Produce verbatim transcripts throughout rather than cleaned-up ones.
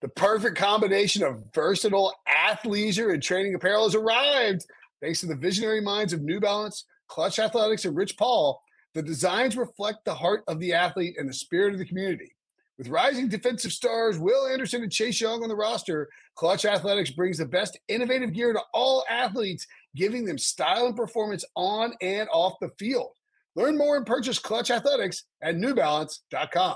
The perfect combination of versatile athleisure and training apparel has arrived. Thanks to the visionary minds of New Balance, Clutch Athletics, and Rich Paul, the designs reflect the heart of the athlete and the spirit of the community. With rising defensive stars Will Anderson and Chase Young on the roster, Clutch Athletics brings the best innovative gear to all athletes, giving them style and performance on and off the field. Learn more and purchase Clutch Athletics at new balance dot com.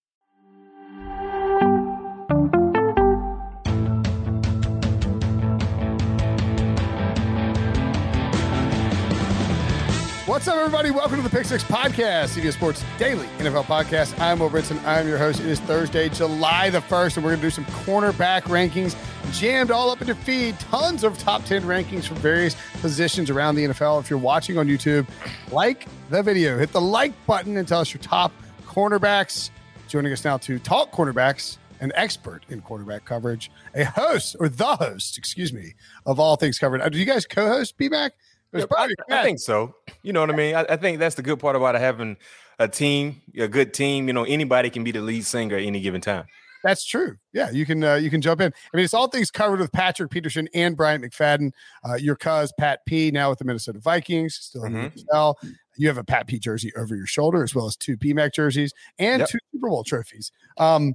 What's up, everybody? Welcome to the Pick Six Podcast, C B S Sports Daily N F L Podcast. I'm Will Brinson. I'm your host. It is Thursday, July the first, and we're going to do some cornerback rankings jammed all up in your feed. Tons of top ten rankings from various positions around the N F L. If you're watching on YouTube, like the video, hit the like button, and tell us your top cornerbacks. Joining us now to talk cornerbacks, an expert in quarterback coverage, a host, or the host, excuse me, of all things covered. Do you guys co-host, B-Mac? Yeah, I, I think so. You know what I mean? I, I think that's the good part about having a team, a good team. You know, anybody can be the lead singer at any given time. That's true. Yeah, you can uh, you can jump in. I mean, it's all things covered with Patrick Peterson and Bryant McFadden. Uh, your cuz, Pat P, now with the Minnesota Vikings, still in mm-hmm. the N F L. You have a Pat P jersey over your shoulder, as well as two P MAC jerseys and yep. two Super Bowl trophies. Um,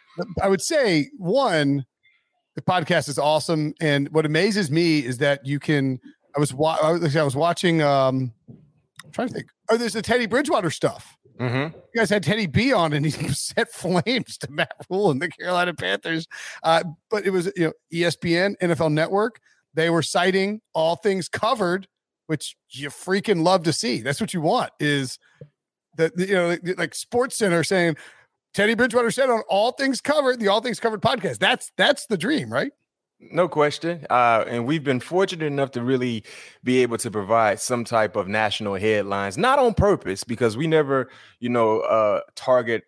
I would say, one, the podcast is awesome. And what amazes me is that you can – I was, wa- I was I was watching. Um, I'm trying to think. Oh, there's the Teddy Bridgewater stuff. Mm-hmm. You guys had Teddy B on, and he set flames to Matt Rule and the Carolina Panthers. Uh, but it was, you know, E S P N, N F L Network. They were citing all things covered, which you freaking love to see. That's what you want. Is that, you know, like, like Sports Center saying Teddy Bridgewater said on All Things Covered, the All Things Covered podcast. That's that's the dream, right? No question. Uh, and we've been fortunate enough to really be able to provide some type of national headlines, not on purpose, because we never, you know, uh, target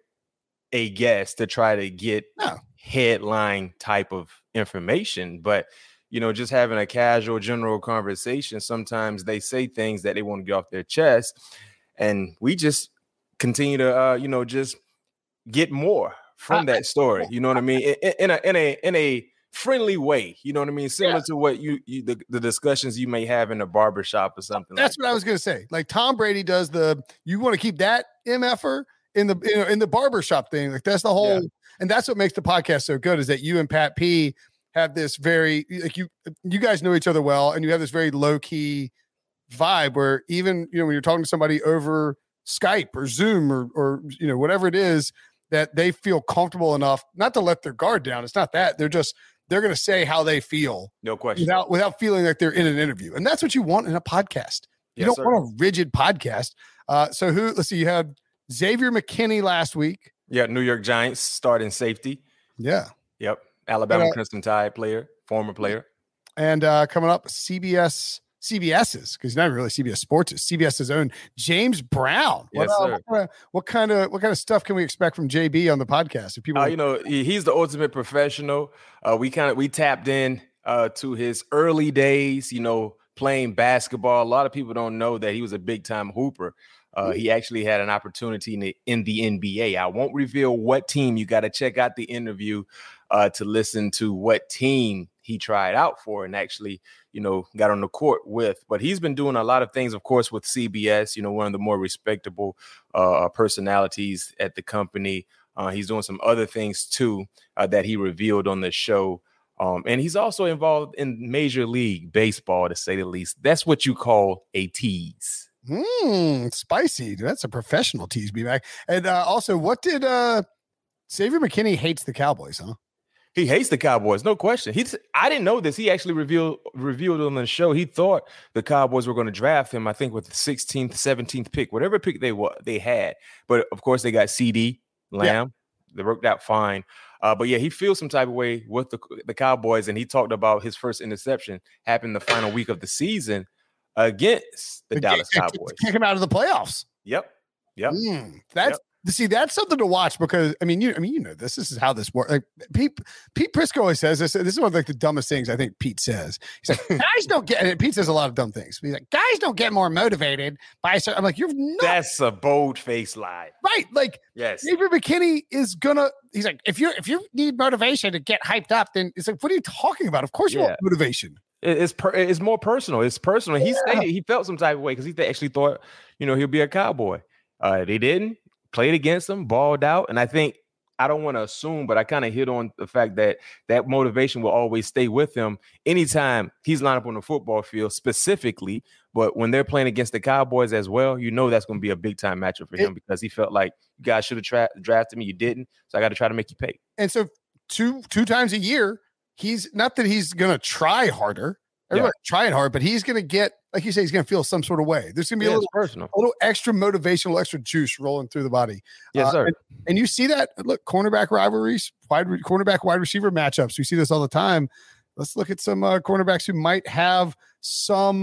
a guest to try to get no. headline type of information. But, you know, just having a casual general conversation, sometimes they say things that they want to get off their chest. And we just continue to, uh, you know, just get more from that story. You know what I mean? In, in a, in a, in a, friendly way, you know what I mean? Similar yeah. to what you, you the, the discussions you may have in a barbershop or something. That's like what that. I was gonna say. Like Tom Brady does the you want to keep that M F-er in the you know, in the barbershop thing. Like that's the whole yeah. and that's what makes the podcast so good is that you and Pat P have this very like you you guys know each other well and you have this very low-key vibe where even you know when you're talking to somebody over Skype or Zoom or or you know whatever it is that they feel comfortable enough not to let their guard down. It's not that. They're just they're going to say how they feel. No question. Without, without feeling like they're in an interview. And that's what you want in a podcast. You yes, don't sir. want a rigid podcast. Uh, so who, let's see, you had Xavier McKinney last week. Yeah. New York Giants starting safety. Yeah. Yep. Alabama and, uh, Crimson Tide player, former player. And uh, coming up, C B S, CBS's, because not really C B S Sports, is CBS's own James Brown. Yes, what, uh, sir. What, what kind of what kind of stuff can we expect from J B on the podcast? If people, uh, you know, he's the ultimate professional. Uh, we kind of we tapped in uh, to his early days, you know, playing basketball. A lot of people don't know that he was a big time hooper. Uh, he actually had an opportunity in the, in the N B A. I won't reveal what team. You got to check out the interview uh, to listen to what team he tried out for and actually, you know, got on the court with. But he's been doing a lot of things, of course, with C B S, you know, one of the more respectable uh, personalities at the company. Uh, he's doing some other things, too, uh, that he revealed on the show. Um, and he's also involved in Major League Baseball, to say the least. That's what you call a tease. Mmm, spicy. That's a professional tease, B-Mac. And uh, also, what did uh, Xavier McKinney hates the Cowboys, huh? He hates the Cowboys, no question. He's I didn't know this. He actually revealed revealed on the show. He thought the Cowboys were going to draft him, I think, with the sixteenth, seventeenth pick, whatever pick they were, they had. But of course, they got C D Lamb. Yeah. They worked out fine. Uh, but yeah, he feels some type of way with the the Cowboys, and he talked about his first interception happened the final week of the season against the, the Dallas Cowboys. Kick him out of the playoffs. Yep. Yep. Mm, that's yep. See, that's something to watch because I mean, you, I mean, you know, this, this is how this works. Like Pete, Pete Prisco always says this. This is one of like the dumbest things I think Pete says. He's like, guys don't get. And Pete says a lot of dumb things. He's like, guys don't get more motivated by. I'm like, you're not. That's a bold faced lie, right? Like, yes, Xavier McKinney is gonna. He's like, if you if you need motivation to get hyped up, then it's like, what are you talking about? Of course you yeah. want motivation. It's per, it's more personal. It's personal. He yeah. stated he felt some type of way because he th- actually thought, you know, he'll be a Cowboy. Uh, they didn't. Played against them, balled out. And I think, I don't want to assume, but I kind of hit on the fact that that motivation will always stay with him anytime he's lined up on the football field specifically. But when they're playing against the Cowboys as well, you know that's going to be a big-time matchup for him because he felt like you guys should have tra- drafted me. You didn't. So I got to try to make you pay. And so two two times a year, he's not that he's going to try harder. Everybody's yeah. trying hard, but he's going to get, like you say, he's going to feel some sort of way. There's going to be yeah, a, little, personal. a little extra motivation, a little extra juice rolling through the body. Yes, uh, sir. And, and you see that, look, cornerback rivalries, wide cornerback, wide receiver matchups. You see this all the time. Let's look at some uh, cornerbacks who might have some,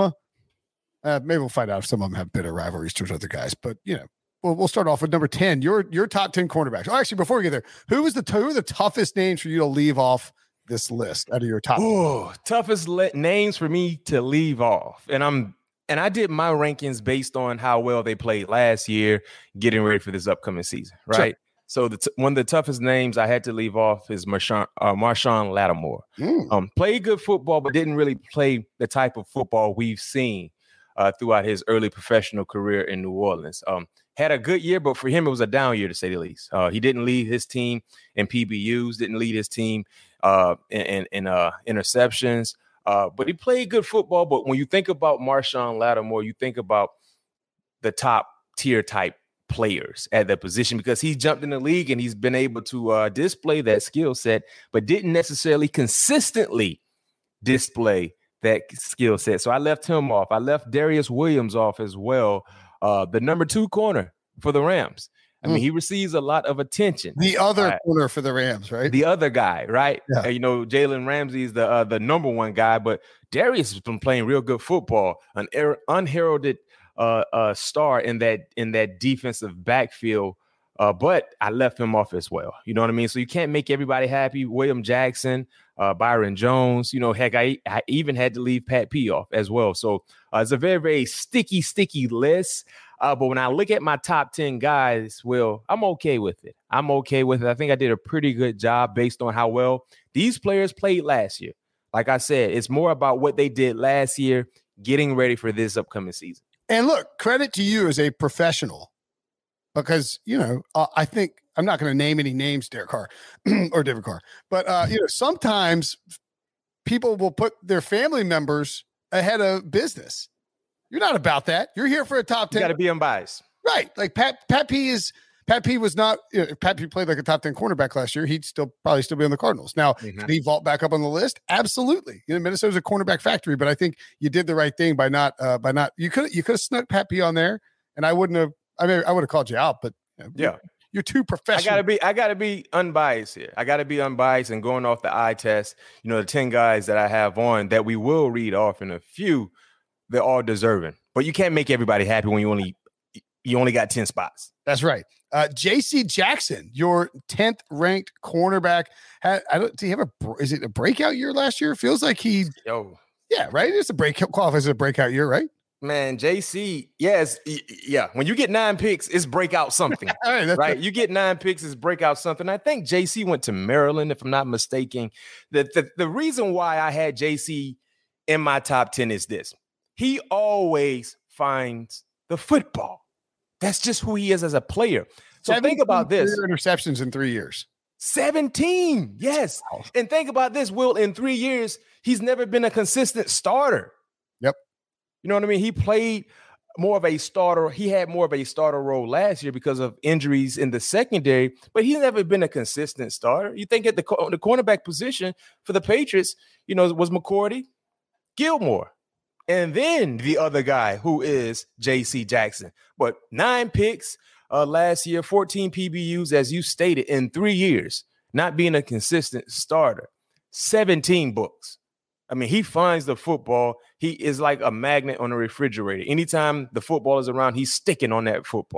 uh, maybe we'll find out if some of them have bitter rivalries towards other guys, but you know, we'll, we'll start off with number ten, your, your top ten cornerbacks. Oh, actually, before we get there, who was the, t- who are the toughest names for you to leave off this list out of your top? Oh, toughest le- names for me to leave off. And I'm and I did my rankings based on how well they played last year, getting ready for this upcoming season, right? Sure. So the t- one of the toughest names I had to leave off is Marshawn, uh, Marshawn Lattimore. Mm. Um, played good football, but didn't really play the type of football we've seen uh, throughout his early professional career in New Orleans. Um, had a good year, but for him, it was a down year to say the least. Uh, he didn't lead his team in P B Us, didn't lead his team uh, in, in, in uh, interceptions, uh, but he played good football. But when you think about Marshawn Lattimore, you think about the top tier type players at that position because he jumped in the league and he's been able to uh, display that skill set, but didn't necessarily consistently display that skill set. So I left him off. I left Darius Williams off as well. Uh, the number two corner for the Rams. I mm. mean, he receives a lot of attention. The other uh, corner for the Rams, right? The other guy, right? Yeah. Uh, you know, Jalen Ramsey is the uh, the number one guy, but Darius has been playing real good football, an er- unheralded uh, uh, star in that in that defensive backfield. Uh, but I left him off as well. You know what I mean? So you can't make everybody happy. William Jackson, uh, Byron Jones, you know, heck, I, I even had to leave Pat P off as well. So uh, it's a very, very sticky, sticky list. Uh, but when I look at my top ten guys, well, I'm okay with it. I'm okay with it. I think I did a pretty good job based on how well these players played last year. Like I said, it's more about what they did last year, getting ready for this upcoming season. And look, credit to you as a professional. Because, you know, uh, I think I'm not going to name any names, Derek Carr or David Carr, but, uh, you know, sometimes people will put their family members ahead of business. You're not about that. You're here for a top ten. You got to be unbiased. Right. Like Pat, Pat P is, Pat P was not, you know, if Pat P played like a top ten cornerback last year, he'd still probably still be on the Cardinals. Now, mm-hmm. Can he vault back up on the list? Absolutely. You know, Minnesota's a cornerback factory, but I think you did the right thing by not, uh, by not, you could, you could have snuck Pat P on there and I wouldn't have, I mean, I would have called you out, but you know, yeah, you're, you're too professional. I gotta be, I gotta be unbiased here. I gotta be unbiased and going off the eye test. You know, the ten guys that I have on that we will read off in a few, they're all deserving. But you can't make everybody happy when you only you only got ten spots. That's right. Uh, J C Jackson, your tenth ranked cornerback. Had, I don't. Do you have a? Is it a breakout year last year? It feels like he. Yo. Yeah, right. It's a break qualifies as a breakout year, right? Man, J C, yes, yeah. When you get nine picks, it's breakout something, right? right? You get nine picks, it's breakout something. I think J C went to Maryland, if I'm not mistaken. The, the, the reason why I had J C in my top ten is this. He always finds the football. That's just who he is as a player. So think about this. Interceptions in three years. seventeen, yes. Wow. And think about this, Will. In three years, he's never been a consistent starter. Yep. You know what I mean? He played more of a starter. He had more of a starter role last year because of injuries in the secondary, but he's never been a consistent starter. You think at the, the cornerback position for the Patriots, you know, was McCourty, Gilmore, and then the other guy who is J C Jackson. But nine picks uh, last year, fourteen P B Us, as you stated, in three years, not being a consistent starter, seventeen books. I mean, he finds the football. He is like a magnet on a refrigerator. Anytime the football is around, he's sticking on that football.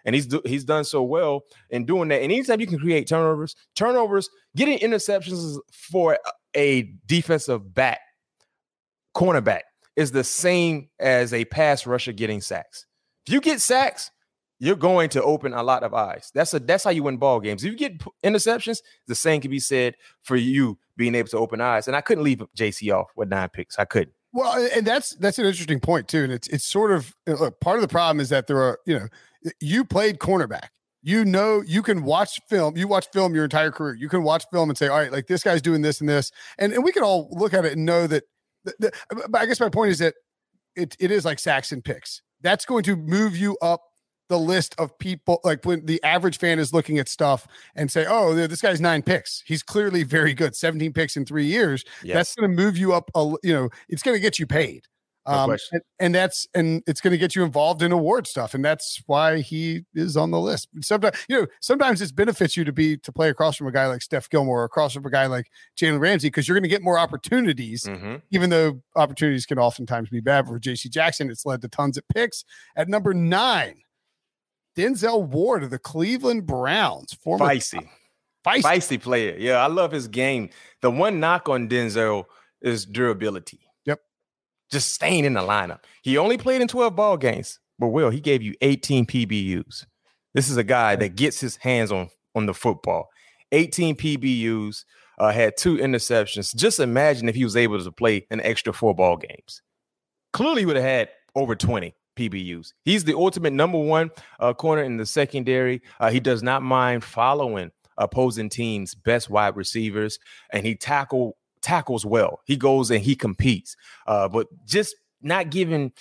And he's do, he's done so well in doing that. And anytime you can create turnovers, turnovers, getting interceptions for a defensive back, cornerback, is the same as a pass rusher getting sacks. If you get sacks, you're going to open a lot of eyes. That's a that's how you win ball games. If you get interceptions, the same can be said for you being able to open eyes. And I couldn't leave J C off with nine picks. I couldn't. Well, and that's that's an interesting point too. And it's it's sort of look, part of the problem is that there are, you know, you played cornerback. You know, you can watch film. You watch film your entire career. You can watch film and say, all right, like this guy's doing this and this. And, and we can all look at it and know that. The, the, but I guess my point is that it it is like sacks and picks. That's going to move you up the list of people. Like when the average fan is looking at stuff and say, oh, this guy's nine picks. He's clearly very good. seventeen picks in three years. Yes. That's going to move you up. A, you know, it's going to get you paid. No um, and, and that's, and it's going to get you involved in award stuff. And that's why he is on the list. Sometimes, you know, sometimes it benefits you to be, to play across from a guy like Steph Gilmore or across from a guy like Jalen Ramsey, because you're going to get more opportunities, mm-hmm. even though opportunities can oftentimes be bad. For J C Jackson, it's led to tons of picks. At number nine, Denzel Ward of the Cleveland Browns. Former Feisty. Feisty. Feisty player. Yeah, I love his game. The one knock on Denzel is durability. Just staying in the lineup. He only played in twelve ball games, but Will, he gave you eighteen P B Us. This is a guy that gets his hands on, on the football. eighteen P B Us, uh, had two interceptions. Just imagine if he was able to play an extra four ball games. Clearly would have had over twenty P B Us. He's the ultimate number one uh, corner in the secondary. Uh, he does not mind following opposing teams' best wide receivers, and he tackle tackles well. He goes and he competes, uh, but just not giving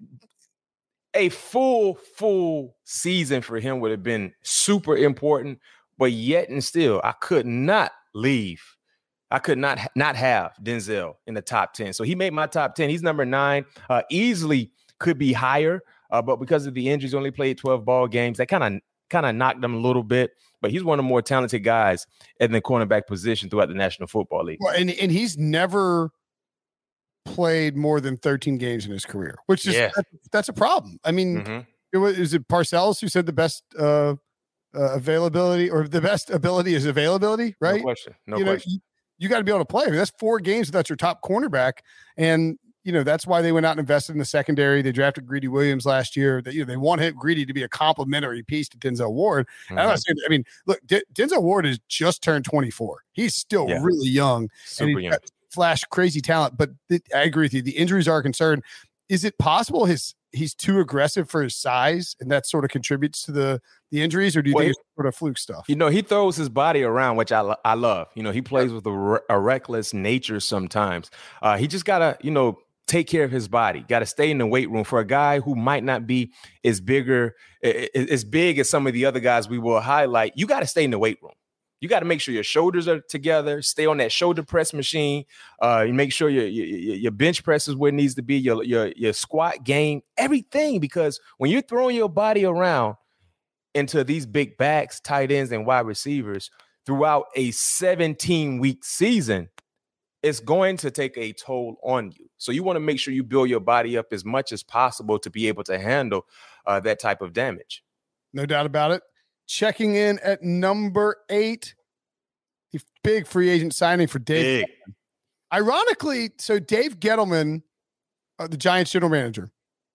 a full, full season for him would have been super important, but yet and still, I could not leave. I could not, not have Denzel in the top ten. So he made my top ten. He's number nine, uh, easily could be higher, uh, but because of the injuries, only played twelve ball games. That kind of, kind of knocked him a little bit. But he's one of the more talented guys in the cornerback position throughout the National Football League. Well, and, and he's never played more than thirteen games in his career, which is yeah. that's, that's a problem. I mean, mm-hmm. it was, is it Parcells who said the best uh, uh, availability or the best ability is availability, right? No question. No you question. Know, you, you got to be able to play. I mean, that's four games without your top cornerback. And you know, that's why they went out and invested in the secondary. They drafted Greedy Williams last year. That, you know, they want him, Greedy, to be a complementary piece to Denzel Ward. Mm-hmm. I'm not saying, I mean, look, D- Denzel Ward has just turned twenty-four. He's still yeah. really young. Super and he's young. Got flash crazy talent. But th- I agree with you. The injuries are a concern. Is it possible his he's too aggressive for his size, and that sort of contributes to the the injuries, or do you well, think it's sort of fluke stuff? You know, he throws his body around, which I I love. You know, he plays yeah. with a, a reckless nature sometimes. Uh, he just gotta, you know, take care of his body. Got to stay in the weight room for a guy who might not be as bigger, as big as some of the other guys we will highlight. You got to stay in the weight room. You got to make sure your shoulders are together. Stay on that shoulder press machine. Uh, you make sure your, your your bench press is where it needs to be. Your your your squat game, everything. Because when you're throwing your body around into these big backs, tight ends, and wide receivers throughout a seventeen week season, it's going to take a toll on you. So you want to make sure you build your body up as much as possible to be able to handle uh, that type of damage. No doubt about it. Checking in at number eight, the big free agent signing for Dave. Ironically, so Dave Gettleman, uh, the Giants general manager,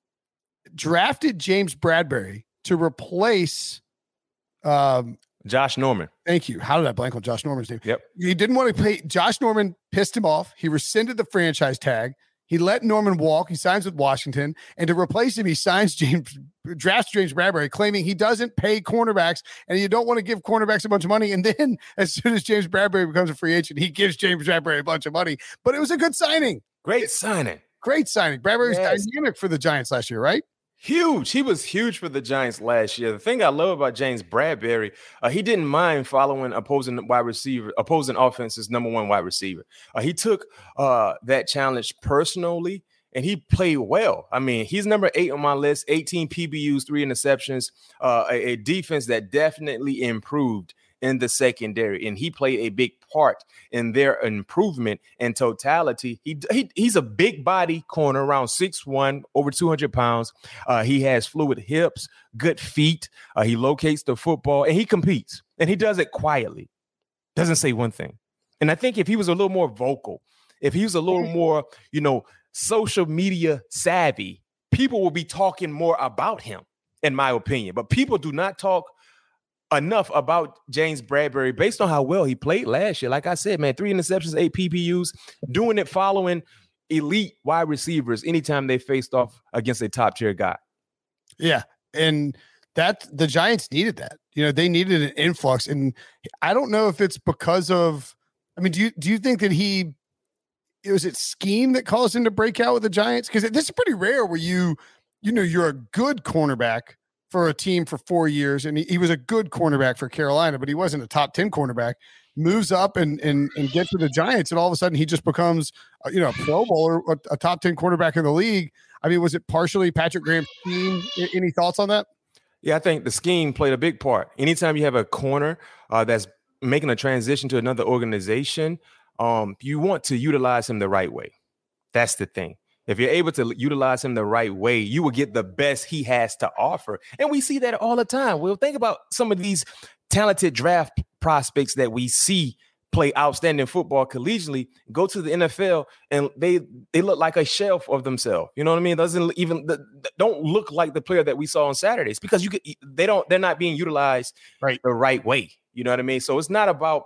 drafted James Bradberry to replace um, Josh Norman. Thank you. How did I blank on Josh Norman's name? Yep. He didn't want to pay. Josh Norman pissed him off. He rescinded the franchise tag. He let Norman walk. He signs with Washington. And to replace him, he signs James, drafts James Bradberry, claiming he doesn't pay cornerbacks and you don't want to give cornerbacks a bunch of money. And then as soon as James Bradberry becomes a free agent, he gives James Bradberry a bunch of money. But it was a good signing. Great signing. Great signing. Bradberry was yes. dynamic for the Giants last year, right? Huge. He was huge for the Giants last year. The thing I love about James Bradberry, uh, he didn't mind following opposing wide receiver, opposing offense's number one wide receiver. Uh, he took uh, that challenge personally, and he played well. I mean, he's number eight on my list, eighteen P B Us, three interceptions, uh, a, a defense that definitely improved in the secondary, and he played a big part in their improvement in totality. He, he he's a big body corner, around six one, over two hundred pounds. Uh, he has fluid hips, good feet. Uh, he locates the football, and he competes, and he does it quietly. Doesn't say one thing. And I think if he was a little more vocal, if he was a little more, you know, social media savvy, people will be talking more about him, in my opinion. But people do not talk enough about James Bradberry based on how well he played last year. Like I said, man, three interceptions, eight P P Us, doing it following elite wide receivers anytime they faced off against a top tier guy. Yeah. And that the Giants needed that. You know, they needed an influx. And I don't know if it's because of, I mean, do you do you think that he was it scheme that caused him to break out with the Giants? Because this is pretty rare where you, you know, you're a good cornerback for a team for four years. And he, he was a good cornerback for Carolina, but he wasn't a top ten cornerback, moves up and, and, and gets to the Giants. And all of a sudden he just becomes, uh, you know, a Pro Bowler, a, a top ten quarterback in the league. I mean, was it partially Patrick Graham's scheme? Any thoughts on that? Yeah, I think the scheme played a big part. Anytime you have a corner uh, that's making a transition to another organization, um, you want to utilize him the right way. That's the thing. If you're able to utilize him the right way, you will get the best he has to offer. And we see that all the time. We'll think about some of these talented draft prospects that we see play outstanding football collegiately, go to the N F L, and they they look like a shelf of themselves. You know what I mean? It doesn't even don't look like the player that we saw on Saturdays because you could, they don't they're not being utilized right the right way. You know what I mean? So it's not about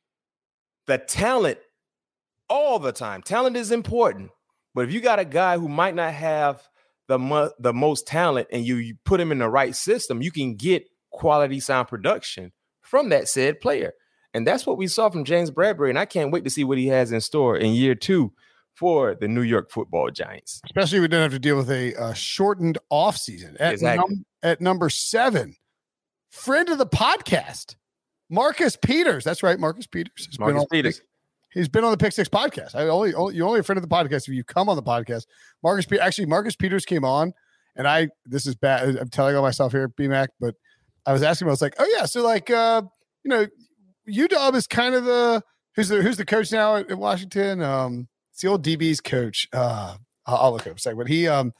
the talent all the time. Talent is important, but if you got a guy who might not have the mo- the most talent and you, you put him in the right system, you can get quality sound production from that said player. And that's what we saw from James Bradberry. And I can't wait to see what he has in store in year two for the New York Football Giants. Especially we don't have to deal with a uh, shortened offseason. At, exactly. num- at number seven, friend of the podcast, Marcus Peters. That's right, Marcus Peters. Marcus been Peters. The, he's been on the Pick Six podcast. I only, only you're only a friend of the podcast if you come on the podcast. Marcus Pe- actually Marcus Peters came on, and I this is bad. I'm telling on myself here, B-Mac, but I was asking him, I was like, oh yeah, so like uh, you know, U W is kind of the who's the who's the coach now at, at Washington. Um, it's the old D B's coach. Uh, I'll, I'll look up a second. But he, um,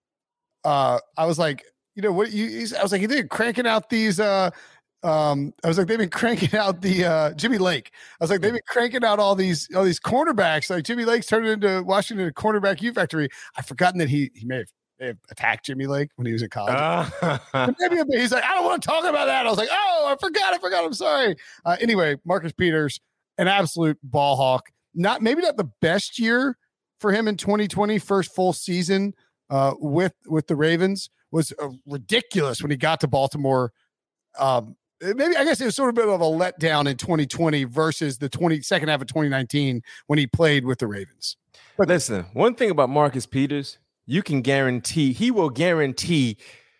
uh, I was like, you know what? You, he's, I was like, he did cranking out these. Uh, um, I was like, they've been cranking out the uh, Jimmy Lake. I was like, they've been cranking out all these all these cornerbacks. Like Jimmy Lake's turned into Washington a cornerback U factory. I've forgotten that he he may have. They attacked Jimmy Lake when he was in college. Uh, maybe a bit, he's like, I don't want to talk about that. I was like, oh, I forgot. I forgot. I'm sorry. Uh, anyway, Marcus Peters, an absolute ball hawk. Not maybe not the best year for him in twenty twenty. First full season uh, with with the Ravens was uh, ridiculous when he got to Baltimore. Um, maybe I guess it was sort of a bit of a letdown in twenty twenty versus the twenty second half of twenty nineteen when he played with the Ravens. But listen, one thing about Marcus Peters. You can guarantee he will guarantee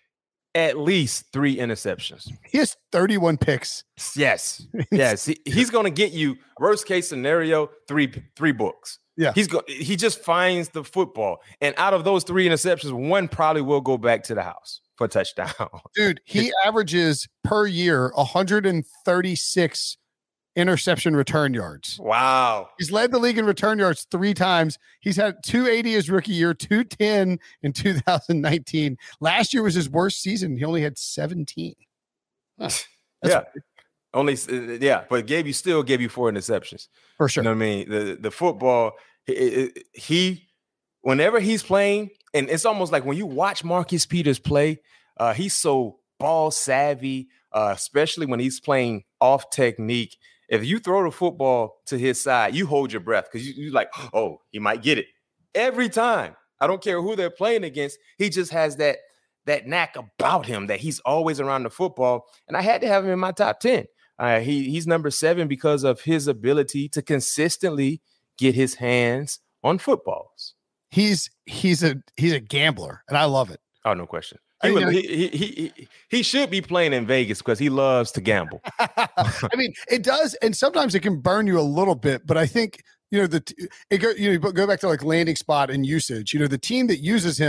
at least three interceptions. He has thirty-one picks. Yes. Yes. He, he's going to get you worst case scenario, three, three books. Yeah. He's go, he just finds the football. And out of those three interceptions, one probably will go back to the house for a touchdown. Dude, he averages per year one hundred thirty-six interception return yards. Wow. He's led the league in return yards three times. He's had two eighty his rookie year, two ten in two thousand nineteen. Last year was his worst season. He only had seventeen. Huh. Yeah. Weird. Only, yeah, but gave you still gave you four interceptions. For sure. You know what I mean? The, the football, he, he, whenever he's playing, and it's almost like when you watch Marcus Peters play, uh, he's so ball savvy, uh, especially when he's playing off technique. If you throw the football to his side, you hold your breath because you, you're like, oh, he might get it. Every time. I don't care who they're playing against. He just has that, that knack about him that he's always around the football. And I had to have him in my top ten. Uh, he, he's number seven because of his ability to consistently get his hands on footballs. He's he's a he's a gambler, and I love it. Oh, no question. He, would, he, he, he, he should be playing in Vegas because he loves to gamble. I mean, it does. And sometimes it can burn you a little bit. But I think, you know, the it go, you know, go back to like landing spot and usage. You know, the team that uses him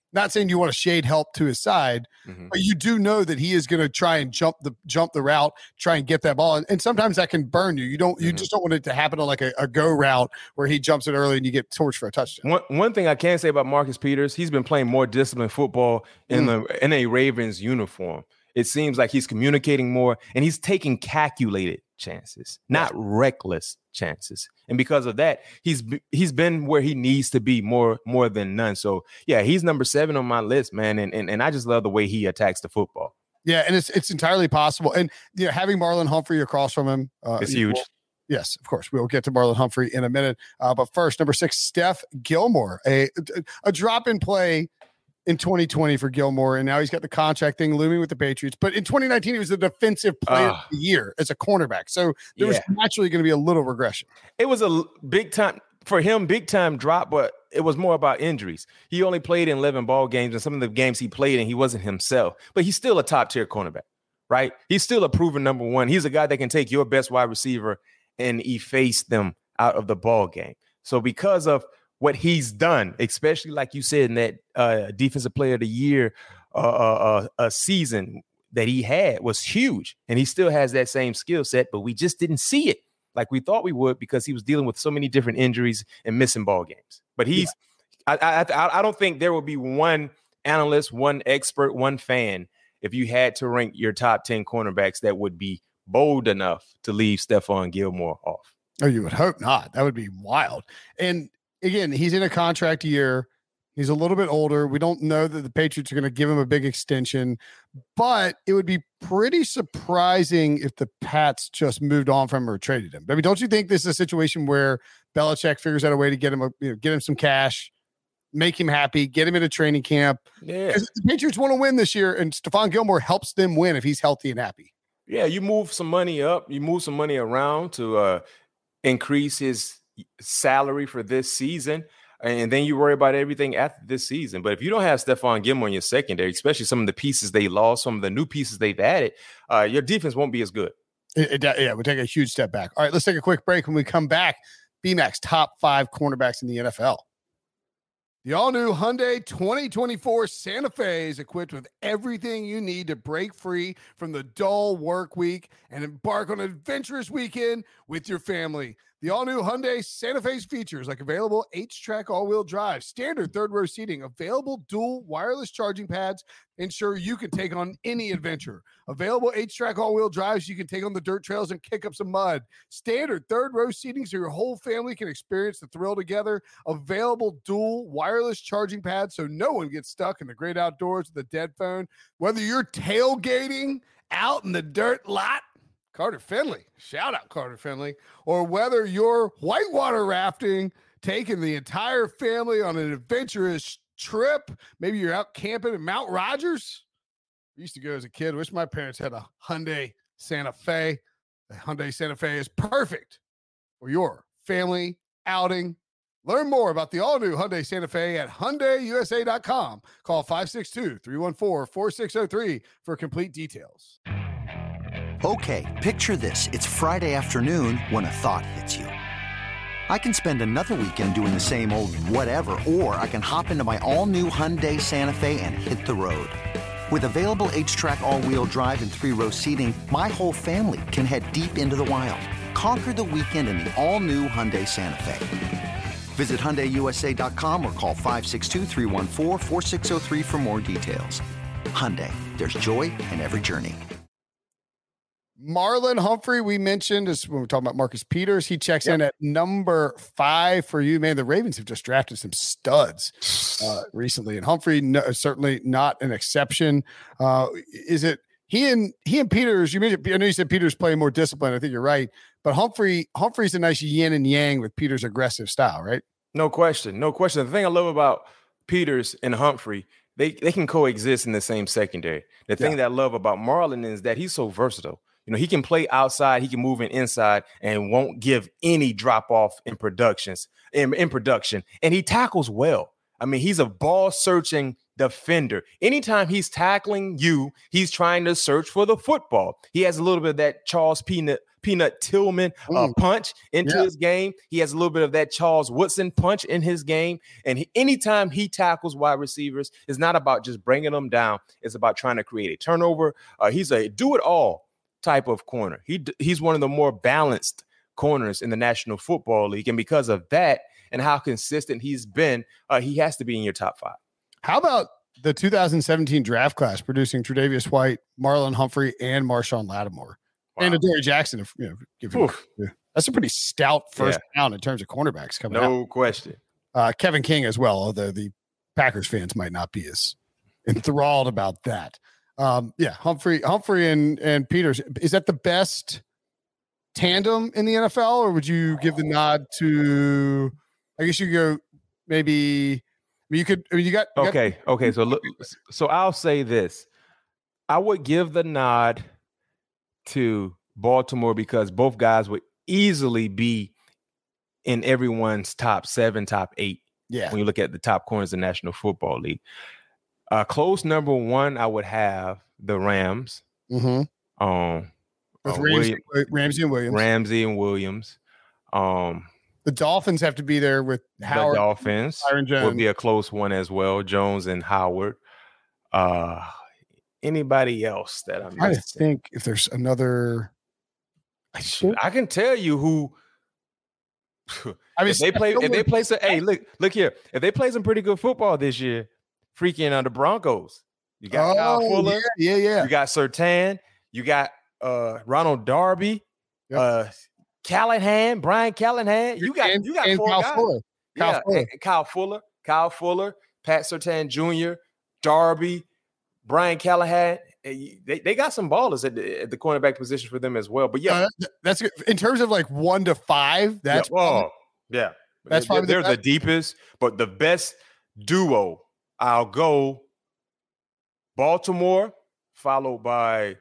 Not saying you want to shade help to his side, mm-hmm. but you do know that he is going to try and jump the jump the route, try and get that ball, and, and sometimes that can burn you. You don't, mm-hmm. you just don't want it to happen on like a, a go route where he jumps it early and you get torched for a touchdown. One one thing I can say about Marcus Peters, he's been playing more disciplined football in mm. the in a Ravens uniform. It seems like he's communicating more and he's taking calculated chances, not yeah. reckless chances. And because of that, he's he's been where he needs to be more more than none. So yeah, he's number seven on my list, man. And and, and I just love the way he attacks the football. Yeah, and it's it's entirely possible. And you know, having Marlon Humphrey across from him, uh, it's huge. Will, yes, of course, we'll get to Marlon Humphrey in a minute. Uh, but first, number six, Steph Gilmore, a a drop in play in twenty twenty for Gilmore, and now he's got the contract thing looming with the Patriots. But in twenty nineteen, he was the defensive player uh, of the year as a cornerback. So there yeah. was naturally going to be a little regression. It was a big time for him, big time drop, but it was more about injuries. He only played in eleven ball games, and some of the games he played in, he wasn't himself. But he's still a top tier cornerback, right? He's still a proven number one. He's a guy that can take your best wide receiver and efface them out of the ball game. So because of what he's done, especially like you said in that uh, defensive player of the year uh, uh, uh, season that he had was huge. And he still has that same skill set, but we just didn't see it like we thought we would because he was dealing with so many different injuries and missing ball games. But he's, yeah. I, I, I don't think there will be one analyst, one expert, one fan, if you had to rank your top ten cornerbacks that would be bold enough to leave Stephon Gilmore off. Oh, you would hope not. That would be wild. And again, he's in a contract year. He's a little bit older. We don't know that the Patriots are going to give him a big extension, but it would be pretty surprising if the Pats just moved on from him or traded him. I mean, don't you think this is a situation where Belichick figures out a way to get him, a, you know, get him some cash, make him happy, get him into training camp? Yeah. Because the Patriots want to win this year, and Stephon Gilmore helps them win if he's healthy and happy. Yeah, you move some money up, you move some money around to uh, increase his salary for this season, and then you worry about everything after this season. But if you don't have Stephon Gilmore in your secondary, especially some of the pieces they lost, some of the new pieces they've added, uh, your defense won't be as good. It, it, yeah, we'll take a huge step back. All right, let's take a quick break. When we come back, B MAC's top five cornerbacks in the N F L. The all-new Hyundai twenty twenty-four Santa Fe is equipped with everything you need to break free from the dull work week and embark on an adventurous weekend with your family. The all-new Hyundai Santa Fe's features like available H-Track all-wheel drive, standard third-row seating, available dual wireless charging pads, ensure you can take on any adventure. Available H-Track all-wheel drives you can take on the dirt trails and kick up some mud. Standard third-row seating so your whole family can experience the thrill together. Available dual wireless charging pads so no one gets stuck in the great outdoors with a dead phone. Whether you're tailgating out in the dirt lot, Carter Finley, shout out Carter Finley, or whether you're whitewater rafting, taking the entire family on an adventurous trip, maybe you're out camping in Mount Rogers. I used to go as a kid. Wish my parents had a Hyundai Santa Fe. The Hyundai Santa Fe is perfect for your family outing. Learn more about the all-new Hyundai Santa Fe at Hyundai U S A dot com. Call five six two, three one four, four six zero three for complete details. Okay, picture this. It's Friday afternoon when a thought hits you. I can spend another weekend doing the same old whatever, or I can hop into my all-new Hyundai Santa Fe and hit the road. With available H-Track all-wheel drive and three-row seating, my whole family can head deep into the wild. Conquer the weekend in the all-new Hyundai Santa Fe. Visit Hyundai U S A dot com or call five six two, three one four, four six zero three for more details. Hyundai, there's joy in every journey. Marlon Humphrey, we mentioned, is when we're talking about Marcus Peters. He checks yep. in at number five for you. Man, the Ravens have just drafted some studs uh, recently, and Humphrey no, certainly not an exception. Uh, is it he and he and Peters? You mentioned, I know you said Peters playing more disciplined. I think you're right, but Humphrey Humphrey's a nice yin and yang with Peters' aggressive style, right? No question, no question. The thing I love about Peters and Humphrey, they they can coexist in the same secondary. The thing yeah. that I love about Marlon is that he's so versatile. You know, he can play outside, he can move in inside, and won't give any drop off in productions in, in production. And he tackles well. I mean, he's a ball searching defender. Anytime he's tackling you, he's trying to search for the football. He has a little bit of that Charles P. Peanut Tillman uh, Mm. punch into Yeah. his game. He has a little bit of that Charles Woodson punch in his game. And he, anytime he tackles wide receivers, it's not about just bringing them down. It's about trying to create a turnover. Uh, he's a do-it-all type of corner. He He's one of the more balanced corners in the National Football League. And because of that and how consistent he's been, uh, he has to be in your top five. How about the two thousand seventeen draft class producing Tre'Davious White, Marlon Humphrey, and Marshawn Lattimore? Wow. And Adoree Jackson, if, you know, give him, that's a pretty stout first yeah. round in terms of cornerbacks coming no out. No question. Uh, Kevin King as well, although the Packers fans might not be as enthralled about that. Um, yeah, Humphrey, Humphrey and, and Peters. Is that the best tandem in the N F L, or would you give the nod to, I guess you could go maybe, I mean, you could, I mean, you got, you okay. got, okay. So look, so I'll say this. I would give the nod to Baltimore because both guys would easily be in everyone's top seven, top eight. Yeah. When you look at the top corners of the National Football League. Uh, close number one, I would have the Rams. Mm-hmm. Um, With uh, Ramsey, William, Ramsey and Williams. Ramsey and Williams. Um, the Dolphins have to be there with Howard. The Dolphins Byron Jones. would be a close one as well. Jones and Howard. Uh, anybody else that I'm I think if there's another, I, should, I can tell you who. I mean, if they play. If they play some, hey, look, look here. If they play some pretty good football this year, freaking on the Broncos. You got oh, Kyle Fuller. Yeah, yeah, yeah. You got Surtain. You got uh, Ronald Darby. Yep. Uh, Callahan, Brian Callahan. You got and, you got and four Kyle guys. Fuller. Kyle yeah, Fuller. Kyle Fuller. Kyle Fuller. Pat Surtain Junior Darby. Brian Callahan. They, they got some ballers at the, at the cornerback position for them as well. But yeah, uh, that's good. In terms of like one to five. That's yeah. Oh, yeah. That's they're, probably they're the, the deepest, but the best duo. I'll go Baltimore, followed by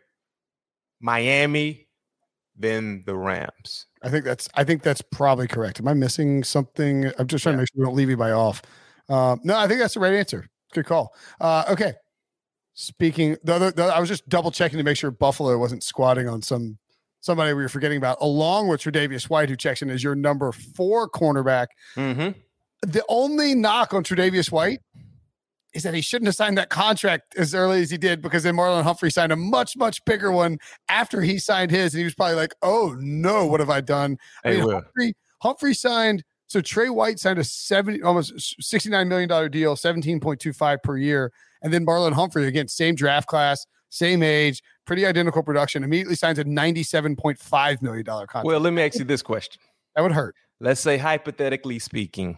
Miami, then the Rams. I think that's I think that's probably correct. Am I missing something? I'm just trying yeah. to make sure we don't leave anybody off. Um, no, I think that's the right answer. Good call. Uh, okay. Speaking, the other, the, I was just double checking to make sure Buffalo wasn't squatting on some somebody we were forgetting about, along with Tre'Davious White, who checks in as your number four cornerback. Mm-hmm. The only knock on Tre'Davious White is that he shouldn't have signed that contract as early as he did, because then Marlon Humphrey signed a much, much bigger one after he signed his. And he was probably like, oh no, what have I done? I hey, mean, Humphrey, Humphrey signed, so Trey White signed a seventy, almost sixty-nine million dollars deal, seventeen point two five per year. And then Marlon Humphrey, again, same draft class, same age, pretty identical production, immediately signs a ninety-seven point five million dollars contract. Well, let me ask you this question. That would hurt. Let's say, hypothetically speaking,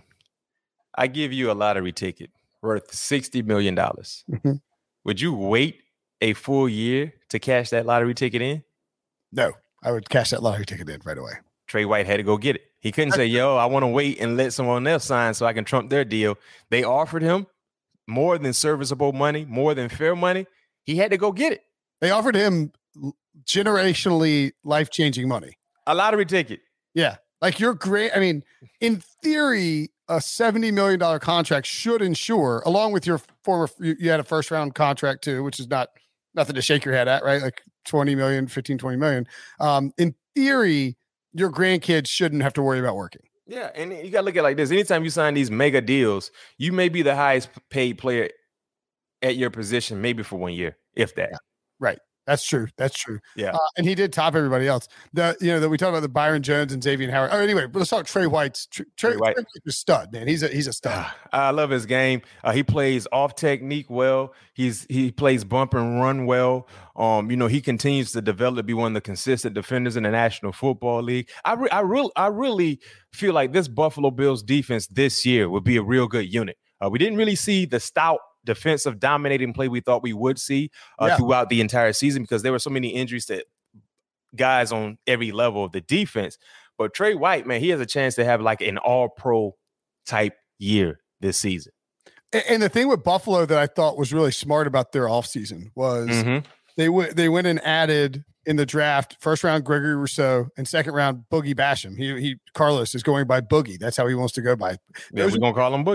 I give you a lottery ticket worth sixty million dollars. Mm-hmm. Would you wait a full year to cash that lottery ticket in? No, I would cash that lottery ticket in right away. Trey White had to go get it. He couldn't say, yo, I want to wait and let someone else sign so I can trump their deal. They offered him more than serviceable money, more than fair money. He had to go get it. They offered him generationally life-changing money. A lottery ticket. Yeah. Like you're great. I mean, in theory, a seventy million dollars contract should ensure, along with your former, you, you had a first round contract too, which is not nothing to shake your head at, right? Like twenty million, fifteen, twenty million. Um, in theory, your grandkids shouldn't have to worry about working. Yeah, and you got to look at it like this. Anytime you sign these mega deals, you may be the highest paid player at your position, maybe for one year, if that. Yeah, right. That's true. That's true. Yeah. Uh, and he did top everybody else. The you know that we talked about the Byron Jones and Xavier Howard. Oh, anyway, let's talk Trey White's. Trey, Trey White is a stud, man. He's a he's a stud. I love his game. Uh, he plays off technique well. He's he plays bump and run well. Um, you know, he continues to develop to be one of the consistent defenders in the National Football League. I re- I really I really feel like this Buffalo Bills defense this year would be a real good unit. Uh, we didn't really see the stout defensive dominating play we thought we would see uh, yeah. throughout the entire season, because there were so many injuries to guys on every level of the defense. But Trey White, man, he has a chance to have like an all-pro type year this season. And, and the thing with Buffalo that I thought was really smart about their offseason was mm-hmm. they w- they went and added in the draft, first round Gregory Rousseau, and second round Boogie Basham. He he Carlos is going by Boogie. That's how he wants to go by. Yeah, we're gonna call him Boogie.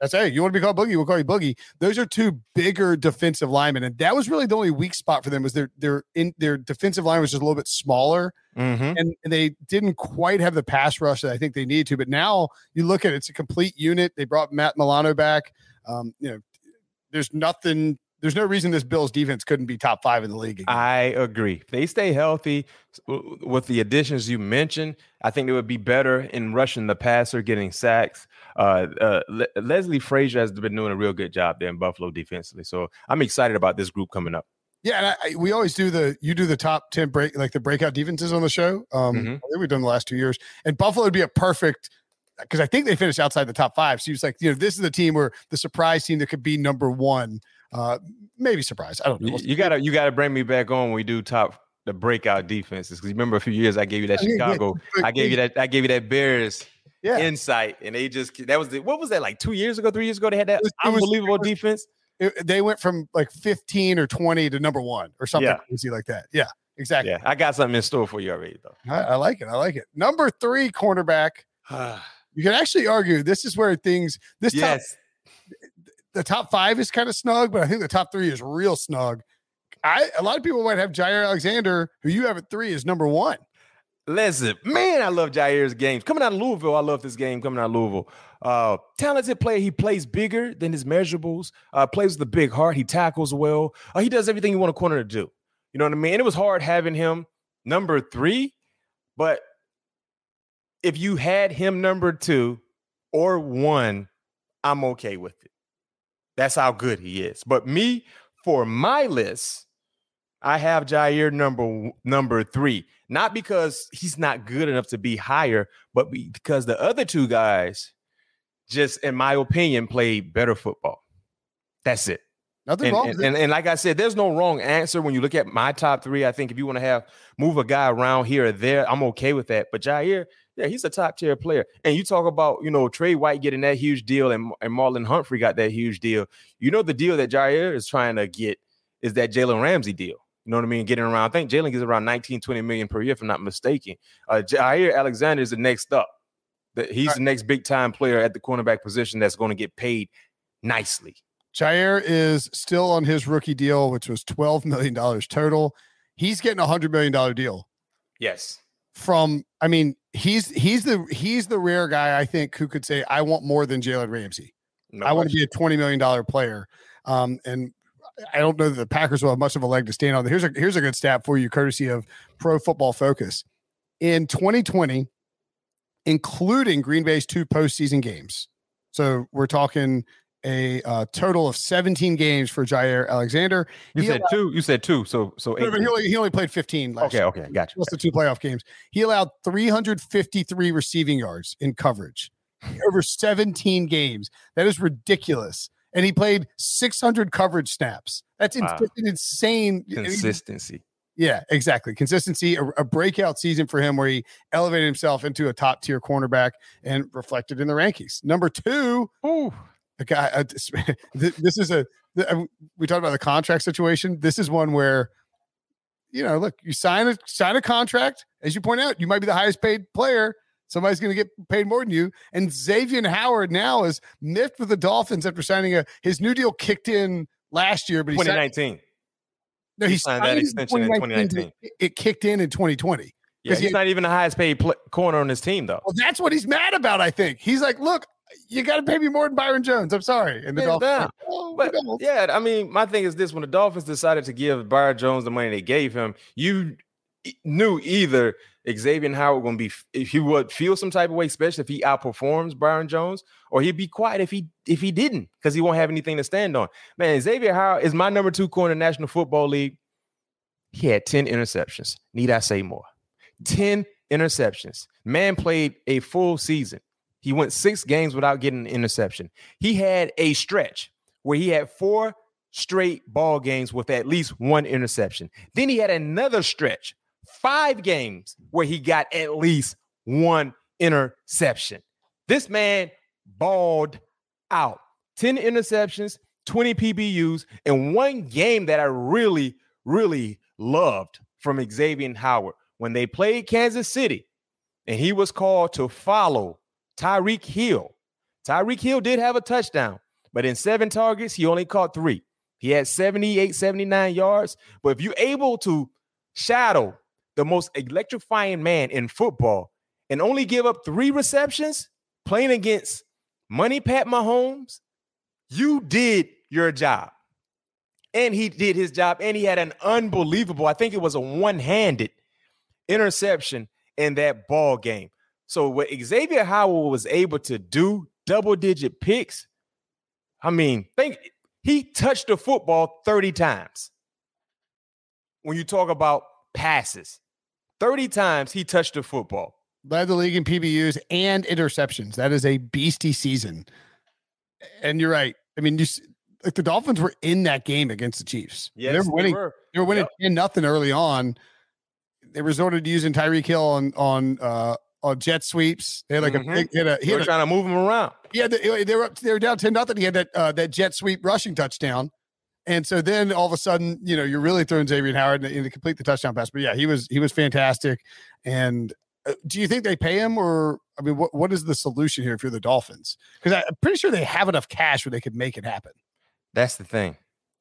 That's hey, you want to be called Boogie, we'll call you Boogie. Those are two bigger defensive linemen, and that was really the only weak spot for them. Was their their in their defensive line was just a little bit smaller, mm-hmm. and, and they didn't quite have the pass rush that I think they needed to. But now you look at it, it's a complete unit. They brought Matt Milano back. Um, you know, there's nothing. There's no reason this Bills defense couldn't be top five in the league again. I agree. If they stay healthy with the additions you mentioned, I think they would be better in rushing the passer, getting sacks. Uh, uh, Le- Leslie Frazier has been doing a real good job there in Buffalo defensively. So I'm excited about this group coming up. Yeah, and I, we always do the you do the top ten break like the breakout defenses on the show. Um, mm-hmm. I think we've done the last two years, and Buffalo would be a perfect because I think they finished outside the top five. So he was like, you know, this is the team where the surprise team that could be number one. Uh, maybe surprise. I don't know. You, you gotta you gotta bring me back on when we do top the breakout defenses because remember a few years I gave you that Chicago. I gave you that I gave you that Bears yeah. insight, and they just that was the, what was that like two years ago, three years ago? They had that it was, unbelievable it was, defense. It, they went from like fifteen or twenty to number one or something yeah. crazy like that. Yeah, exactly. Yeah, I got something in store for you already though. I, I like it. I like it. Number three cornerback. You can actually argue this is where things this yes. Top, the top five is kind of snug, but I think the top three is real snug. I a lot of people might have Jaire Alexander, who you have at three, is number one. Listen, man, I love Jaire's games. Coming out of Louisville, I love this game coming out of Louisville. Uh, talented player. He plays bigger than his measurables, uh, plays with a big heart. He tackles well. Uh, he does everything you want a corner to do. You know what I mean? And it was hard having him number three, but if you had him number two or one, I'm okay with it. That's how good he is. But me, for my list, I have Jaire number number three. Not because he's not good enough to be higher, but because the other two guys just, in my opinion, played better football. That's it. Nothing and, wrong and, with it. And, and like I said, there's no wrong answer when you look at my top three. I think if you want to have move a guy around here or there, I'm okay with that. But Jaire, yeah, he's a top tier player. And you talk about, you know, Trey White getting that huge deal and, and Marlon Humphrey got that huge deal. You know, the deal that Jaire is trying to get is that Jalen Ramsey deal. You know what I mean? Getting around, I think Jalen gets around nineteen, twenty million per year, if I'm not mistaken. Uh, Jaire Alexander is the next up. The, he's right. the next big time player at the cornerback position that's going to get paid nicely. Jaire is still on his rookie deal, which was twelve million dollars total. He's getting a hundred million dollar deal. Yes. From, I mean, he's he's the he's the rare guy I think who could say I want more than Jalen Ramsey. No I question. want to be a twenty million dollar player. Um, and I don't know that the Packers will have much of a leg to stand on. Here's a here's a good stat for you, courtesy of Pro Football Focus. In twenty twenty, including Green Bay's two postseason games, so we're talking a uh, total of seventeen games for Jaire Alexander. You he said allowed, two. You said two. So so eight. No, but he only, he only played fifteen last okay, year. Okay, gotcha. Plus the two playoff games. He allowed three hundred fifty-three receiving yards in coverage over seventeen games. That is ridiculous. And he played six hundred coverage snaps. That's wow. in, insane. Consistency. Yeah, exactly. Consistency, a, a breakout season for him where he elevated himself into a top tier cornerback and reflected in the rankings. Number two, Ooh. a guy, uh, this is a, we talked about the contract situation. This is one where, you know, look, you sign a, sign a contract. As you point out, you might be the highest paid player. Somebody's going to get paid more than you. And Xavier Howard now is miffed with the Dolphins after signing a, his new deal kicked in last year, but he twenty nineteen. Signed, no, he, he signed that extension in twenty nineteen. It kicked in in twenty twenty. Yeah, he's he, not even the highest paid pl- corner on his team, though. Well, that's what he's mad about, I think. He's like, look, you got to pay me more than Byron Jones. I'm sorry. And the Dolphins, like, oh, but, yeah, I mean, my thing is this. When the Dolphins decided to give Byron Jones the money they gave him, you knew either Xavier Howard going to be, if he would feel some type of way, especially if he outperforms Byron Jones, or he'd be quiet if he if he didn't, because he won't have anything to stand on. Man, Xavier Howard is my number two corner in the National Football League. He had ten interceptions. Need I say more? ten interceptions. Man played a full season. He went six games without getting an interception. He had a stretch where he had four straight ball games with at least one interception. Then he had another stretch, five games where he got at least one interception. This man balled out. ten interceptions, twenty P B Us, and one game that I really, really loved from Xavier Howard. When they played Kansas City and he was called to follow Tyreek Hill, Tyreek Hill did have a touchdown, but in seven targets, he only caught three. He had seventy-eight, seventy-nine yards. But if you're able to shadow the most electrifying man in football and only give up three receptions playing against Money Pat Mahomes, you did your job. And he did his job, and he had an unbelievable, I think it was a one-handed interception in that ball game. So what Xavier Howard was able to do, double-digit picks, I mean, think he touched the football thirty times. When you talk about passes, thirty times he touched the football. Led the league in P B Us and interceptions. That is a beastie season. And you're right. I mean, you like the Dolphins were in that game against the Chiefs. Yes, they were winning. They were, they were winning yep. ten nothing early on. They resorted to using Tyreek Hill on on uh, on jet sweeps. They had like mm-hmm. a big. He had a, he they had were a, trying to move him around. Yeah, they, they were up. They were down ten nothing. He had that uh, that jet sweep rushing touchdown, and so then all of a sudden, you know, you're really throwing Xavier Howard in to complete the touchdown pass. But yeah, he was he was fantastic. And uh, do you think they pay him, or I mean, what what is the solution here if you're the Dolphins? Because I'm pretty sure they have enough cash where they could make it happen. That's the thing.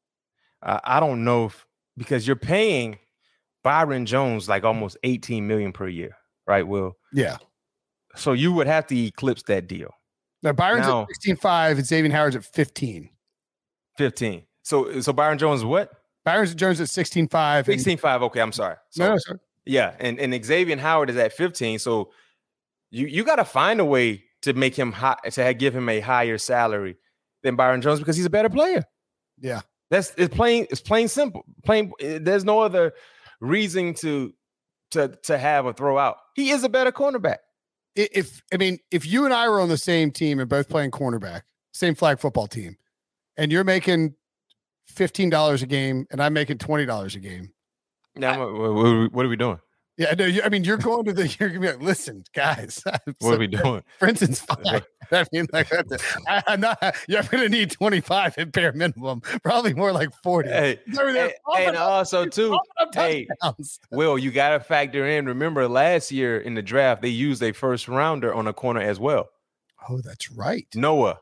Uh, I don't know if because you're paying Byron Jones like almost eighteen million dollars per year, right, Will? Yeah. So you would have to eclipse that deal. Now Byron's now, at sixteen point five and Xavier Howard's at fifteen. fifteen. So so Byron Jones what? Byron Jones at sixteen point five. sixteen point five. Okay, I'm sorry. So, no, no, sorry. Yeah, and, and Xavier Howard is at fifteen. So you you got to find a way to make him high, to give him a higher salary than Byron Jones because he's a better player. Yeah. That's it's plain, it's plain simple. Plain there's no other reason to to to have a throw out. He is a better cornerback. If I mean, if you and I were on the same team and both playing cornerback, same flag football team, and you're making fifteen dollars a game and I'm making twenty dollars a game. Now, I, what, what are we doing? Yeah, no, you, I mean, you're going to the, you're going to be like, listen, guys. What so, are we doing? For instance, fine. I mean, like, I, I'm not, you're going to need twenty-five at bare minimum, probably more like forty. Hey, hey, and also, too, hey, Will, you got to factor in, remember last year in the draft, they used a first rounder on a corner as well. Oh, that's right. Noah.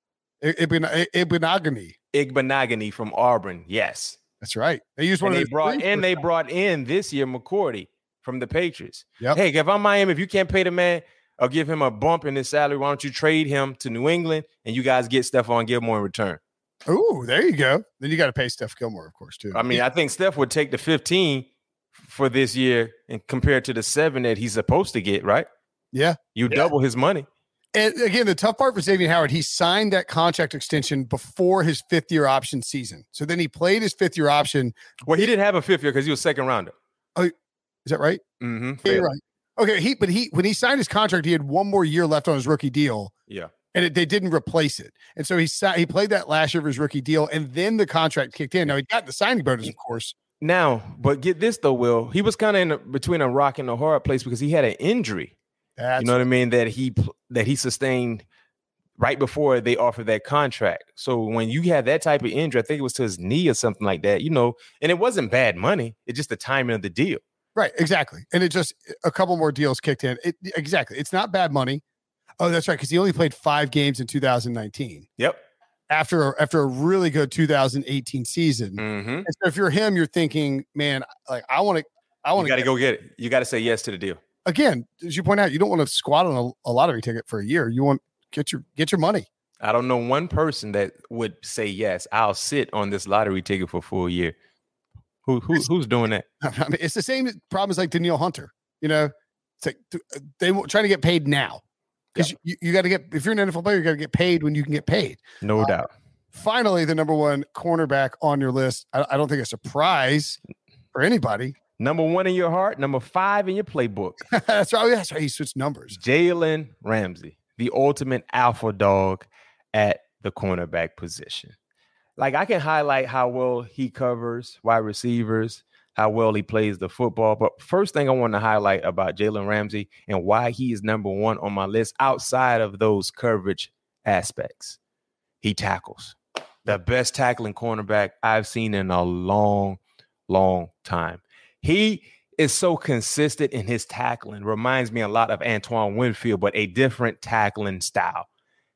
Igbinoghene. Igbinoghene from Auburn, yes. That's right. They used one and of they brought and they brought in this year McCourty from the Patriots. Yep. Hey, if I'm Miami, if you can't pay the man, I'll give him a bump in his salary. Why don't you trade him to New England and you guys get Stephon Gilmore in return? Oh, there you go. Then you got to pay Steph Gilmore, of course, too. I mean, yeah. I think Steph would take the fifteen for this year and compared to the seven that he's supposed to get, right? Yeah. You yeah. double his money. And again, the tough part for Xavier Howard, he signed that contract extension before his fifth year option season. So then he played his fifth year option. Well, he didn't have a fifth year because he was second rounder. Oh, is that right? Mm-hmm. Yeah, you're right. Okay, he but he when he signed his contract, he had one more year left on his rookie deal. Yeah, and it, they didn't replace it, and so he he played that last year of his rookie deal, and then the contract kicked in. Now he got the signing bonus, of course. Now, but get this though, Will, he was kind of in a, between a rock and a hard place because he had an injury. That's you know what I mean? That he that he sustained right before they offered that contract. So when you had that type of injury, I think it was to his knee or something like that, you know, and it wasn't bad money. It's just the timing of the deal. Right, exactly. And it just a couple more deals kicked in. It, exactly. It's not bad money. Oh, that's right, because he only played five games in two thousand nineteen. Yep. After after a really good two thousand eighteen season. Mm-hmm. And so if you're him, you're thinking, man, like I want to, I want to. You got to go get it. You got to say yes to the deal. Again, as you point out, you don't want to squat on a, a lottery ticket for a year. You want get your get your money. I don't know one person that would say yes. I'll sit on this lottery ticket for a full year. Who, who who's doing that? I mean, it's the same problem as like Danielle Hunter. You know, it's like they trying to get paid now because yeah. you, you got to get if you're an N F L player, you got to get paid when you can get paid. No uh, doubt. Finally, the number one cornerback on your list. I, I don't think a surprise for anybody. Number one in your heart, number five in your playbook. That's right. That's right. He switched numbers. Jalen Ramsey, the ultimate alpha dog at the cornerback position. Like I can highlight how well he covers wide receivers, how well he plays the football. But first thing I want to highlight about Jalen Ramsey and why he is number one on my list outside of those coverage aspects. He tackles. The best tackling cornerback I've seen in a long, long time. He is so consistent in his tackling. Reminds me a lot of Antoine Winfield, but a different tackling style.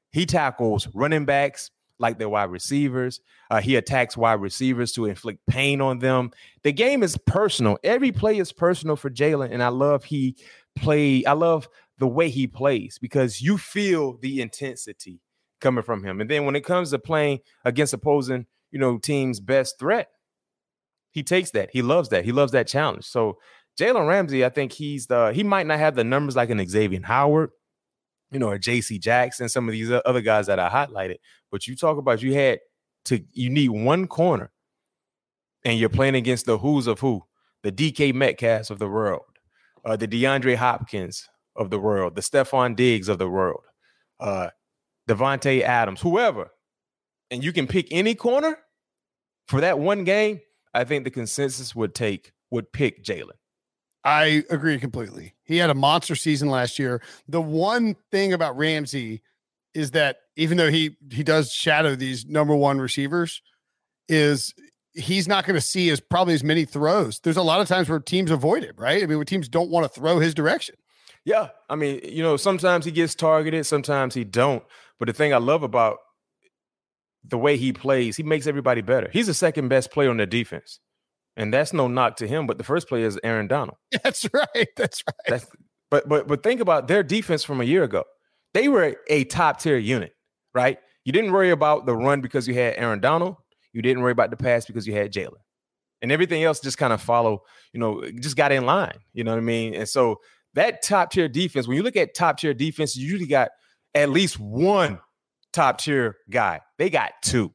He tackles running backs like they're wide receivers. Uh, he attacks wide receivers to inflict pain on them. The game is personal. Every play is personal for Jalen, and I love he play. I love the way he plays because you feel the intensity coming from him. And then when it comes to playing against opposing, you know, team's best threat, he takes that. He loves that. He loves that challenge. So Jalen Ramsey, I think he's the he might not have the numbers like an Xavier Howard, you know, or J C Jackson, some of these other guys that I highlighted. But you talk about you had to you need one corner, and you're playing against the who's of who, the D K Metcalfs of the world, uh, the DeAndre Hopkins of the world, the Stephon Diggs of the world, uh, Devontae Adams, whoever, and you can pick any corner for that one game. I think the consensus would take would pick Jalen. I agree completely. He had a monster season last year. The one thing about Ramsey is that even though he he does shadow these number one receivers, is he's not going to see as probably as many throws. There's a lot of times where teams avoid him, right? I mean, where teams don't want to throw his direction. Yeah, I mean, you know, sometimes he gets targeted, sometimes he don't. But the thing I love about the way he plays, he makes everybody better. He's the second best player on the defense. And that's no knock to him, but the first player is Aaron Donald. That's right. That's right. That's, but but but think about their defense from a year ago. They were a top tier unit, right? You didn't worry about the run because you had Aaron Donald. You didn't worry about the pass because you had Jalen. And everything else just kind of follow, you know, just got in line. You know what I mean? And so that top tier defense, when you look at top tier defense, you usually got at least one top tier guy. They got two.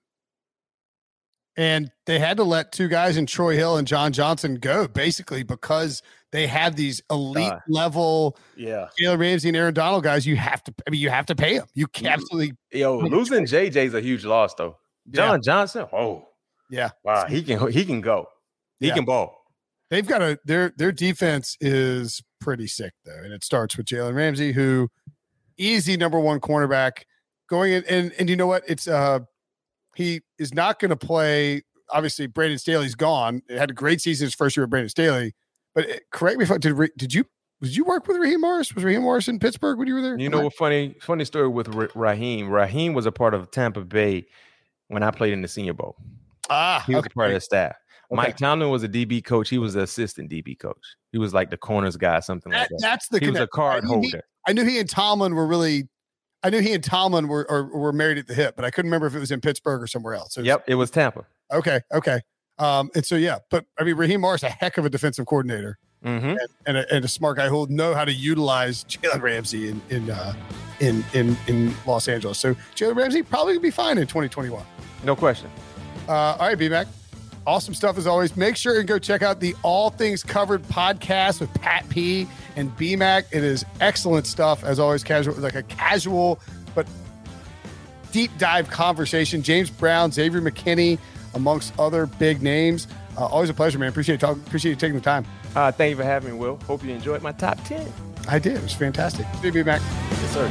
And they had to let two guys in Troy Hill and John Johnson go basically because they have these elite uh, level, yeah, Jalen Ramsey and Aaron Donald guys. You have to, I mean, you have to pay them. You can absolutely. Yo, losing J J's a huge loss though. John yeah. Johnson, oh yeah, wow, he can he can go, he yeah. can ball. They've got a their their defense is pretty sick though, and it starts with Jalen Ramsey, who easy number one cornerback going in, and and you know what? It's uh. He is not going to play. Obviously, Brandon Staley's gone. It had a great season his first year with Brandon Staley. But it, correct me if I did. Did you did you work with Raheem Morris? Was Raheem Morris in Pittsburgh when you were there? You know what? Funny funny story with Raheem. Raheem was a part of Tampa Bay when I played in the Senior Bowl. Ah, he was okay. a part of the staff. Okay. Mike Tomlin was a D B coach. He was the assistant D B coach. He was like the corners guy, something that, like that. That's the he connect. was a card I holder. He, I knew he and Tomlin were really. I knew he and Tomlin were or, were married at the hip, but I couldn't remember if it was in Pittsburgh or somewhere else. It was, yep, it was Tampa. Okay, okay. Um, and so yeah, but I mean, Raheem Morris, a heck of a defensive coordinator, mm-hmm. and, and, a, and a smart guy who will know how to utilize Jalen Ramsey in in uh, in in in Los Angeles. So Jalen Ramsey probably gonna be fine in twenty twenty-one. No question. Uh, all right, B-Mac. Awesome stuff as always. Make sure and go check out the All Things Covered podcast with Pat P and B-Mac. It is excellent stuff as always. Casual, like a casual but deep dive conversation. James Brown, Xavier McKinney, amongst other big names. Uh, always a pleasure, man. Appreciate talk, Appreciate you taking the time. Uh, thank you for having me, Will. Hope you enjoyed my top ten. I did. It was fantastic. Good to be back. Yes, sir.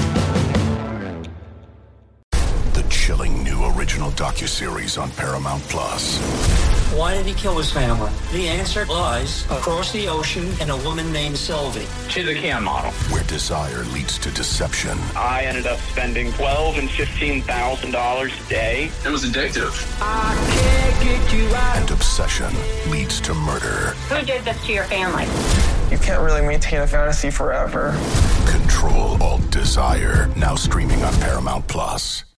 The chilling new original docuseries on Paramount Plus. Why did he kill his family? The answer lies across the ocean in a woman named Sylvie. She's a can model. Where desire leads to deception. I ended up spending twelve and fifteen thousand dollars a day. It was addictive. I can't get you out. And obsession leads to murder. Who did this to your family? You can't really maintain a fantasy forever. Control Alt Desire. Now streaming on Paramount Plus.